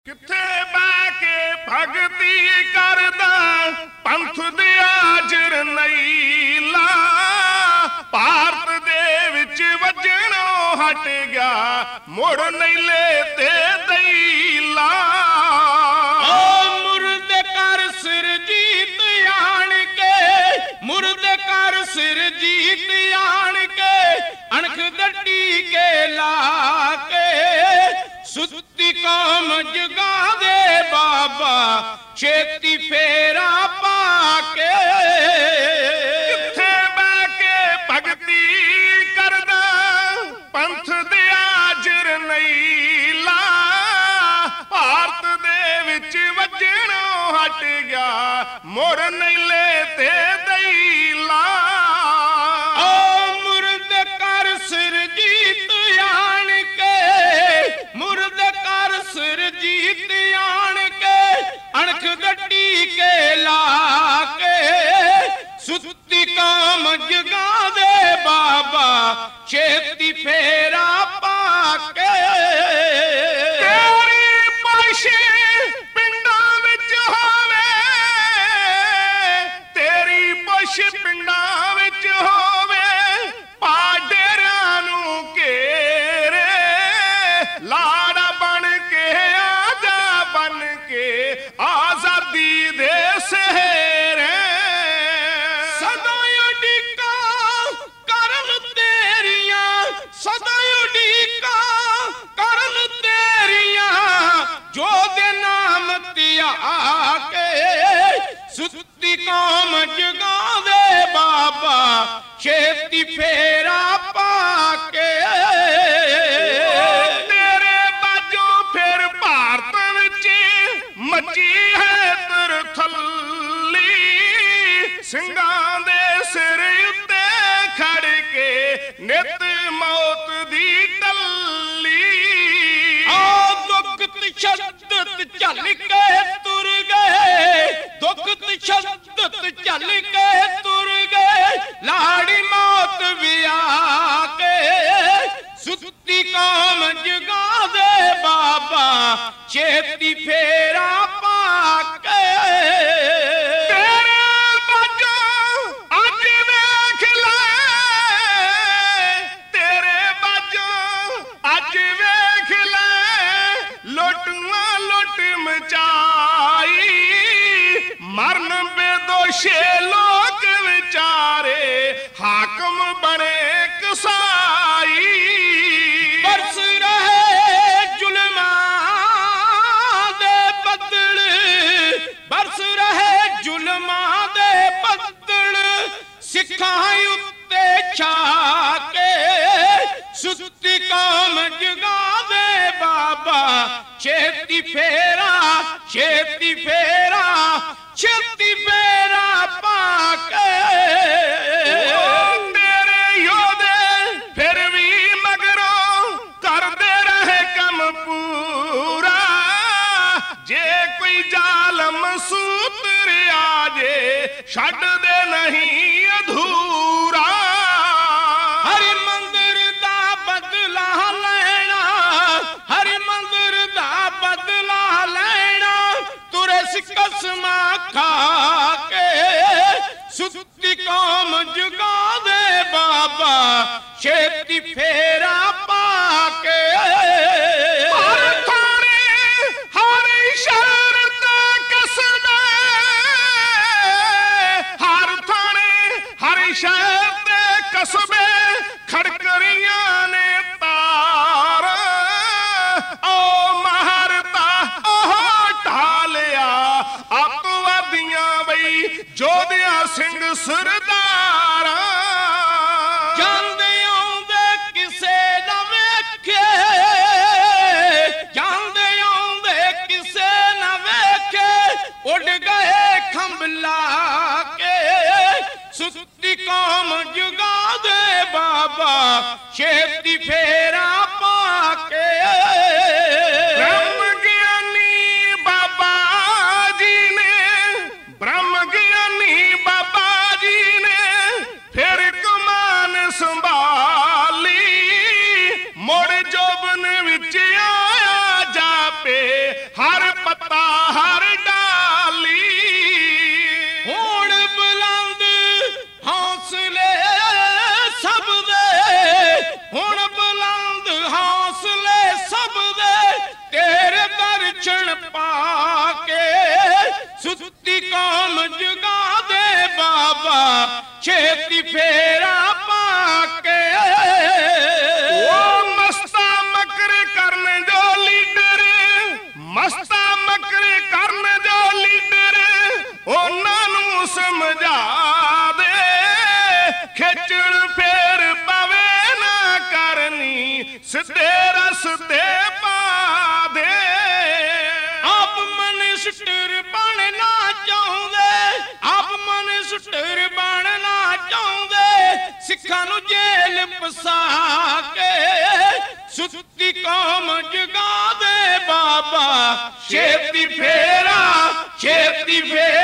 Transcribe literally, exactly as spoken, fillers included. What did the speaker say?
किथे बह के भगती करदा पंथ दे आजर नहीं ला भारत दे विच वजणों हट गया मुड़ नहीं लेते दईला मुर्द कर सिर जीत आन के मुर्द कर सिर जीत आन के अणख दड्डी के ला के सुती कौम जगा दे बाबा छेती फेरा पाके किथे बह के भगती करदा पंथ दे आजर नहीं ला भारत दे विच वजणों हट गया मुड़ नहीं लेते दईला मुर्द कर सिर जीत आन के मुर्द कर सिर जीत आन के अणख गड्डी के ला के सुती काम जगा दे बाबा छेती फेरा पाके तेरी पाशे पिंडां विच होवे तेरी पाशे पिंडां विच होवे पाडेरां नूं घेरे लाड़ा बन के आजा बन के आजादी दे सेहरे सदा उडीका करन तेरियां सदा उडीका करन तेरियां जो दे नाम तिया के सुती कौम जगा दे बाबा छेती फेरा पाके तेरे बाजों फिर भारत विच मची है तरथल्ली ਸਿੰਘਾਂ दे सिर उत्ते खड़ के नित मौत दी टल्ली दुख तशद्दुद चल के तुर गए दुख तशद्दुद चल के तुर गए लाड़ी मौत भी आके सुती कौम जगा दे बाबा छेती फेरा पाके मरन बेदोशे लोग विचारे हाकम बने कसाई बरस रहे जुल्मा दे बदल बरस रहे जुल्मा दे बदल सिखां उत्ते छाके सुती कौम जगा दे बाबा छेती फेरा छेती फेरा छेती फेरा पाके तेरे योधे फिर भी मगरों करदे रहे कम पूरा जे कोई जालम सूत्र आजे छड्ड दे नहीं अधूरा हरि मंदिर दा बदला लेना हरि मंदिर दा बदला लेना तुरे कसमा खा के सुती कौम जगा दे बाबा छेती फेरा पाके हर थाने हर शर्त कसमे हर थाने हर शर्त कसमे खड़करियां ने तार ओ महारता ओह ढालिया अतवादियां बई जोधिया सिंह सरदारा ਜਾਂਦੇ ਆਉਂਦੇ ਕਿਸੇ ਨਾ ਵੇਖੇ ਜਾਂਦੇ ਆਉਂਦੇ ਕਿਸੇ ਨਾ ਵੇਖੇ ਉੱਡ ਗਏ ਖੰਭਲਾ ਕੇ ਸੁੱਤੀ ਕੌਮ ਜਗਾ ਦੇ ਬਾਬਾ ਛੇਤੀ ਫੇਰਾ ਪਾਕੇ ब्रह्म ज्ञानी बाबा जी ने ब्रह्म ज्ञानी बाबा जी ने फिर कमान संभाली मुड़ जोबन विच आया जापे हर ਵਿਛਣ ਪਾ ਕੇ ਸੁੱਤੀ ਕੌਮ ਜਗਾ ਦੇ ਬਾਬਾ ਛੇਤੀ ਫੇਰਾ ਪਾ ਕੇ ਉਹ ਮਸਤਾ ਮਕਰ ਕਰਨ ਜੋ ਲੀਡਰ ਮਸਤਾ ਮਕਰ ਕਰਨ ਜੋ ਲੀਡਰ ਉਹਨਾਂ ਨੂੰ ਸਮਝਾ ਦੇ ਖੇਚਲ ਫੇਰ ਪਵੇ ਨਾ ਕਰਨੀ ਸਿੱਧੇ ਰਸਤੇ ਪਾ ਦੇ ਆਪ ਮਨਿਸਟਰ ਬਣਨਾ ਚਾਹੁੰਦੇ ਆਪ ਮਨਿਸਟਰ ਬਣਨਾ ਚਾਹੁੰਦੇ ਸਿੱਖਾਂ ਨੂੰ ਜੇਲ੍ਹ ਫਸਾ ਕੇ ਸੁੱਤੀ ਕੌਮ ਜਗਾ ਦੇ ਬਾਬਾ ਛੇਤੀ ਫੇਰਾ ਛੇਤੀ ਫੇਰਾ